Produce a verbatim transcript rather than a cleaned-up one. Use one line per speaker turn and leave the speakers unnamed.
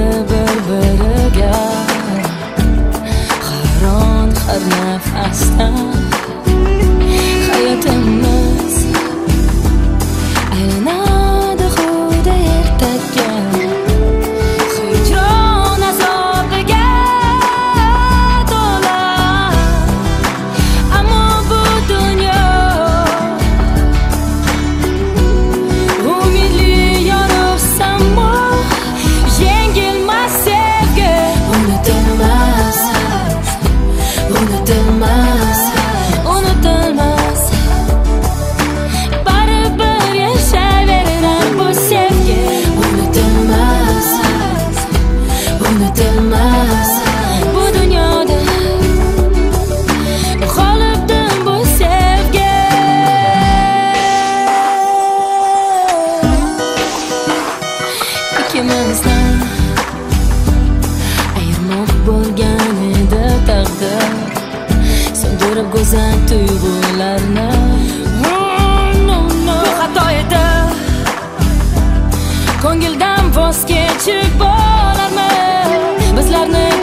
bir-biriga hayron har nafasda hayotimiz aylanadi xuddi ertakka hijron azobiga to'la ammo bu dunyo umidli yorug' samo yengilmas sevgi unutilmas unutilmas unutilmas baribir yashayverar bu sevgi unutilmas unutilmas bu dunyoda qolibdi bu sevgi ikkimizni ayirmoq bo'lgan edi taqdir so'ndirib go'zal tuyg'ularni bu xato edi ko'ngildan voz kechib bo'larmi bizlarni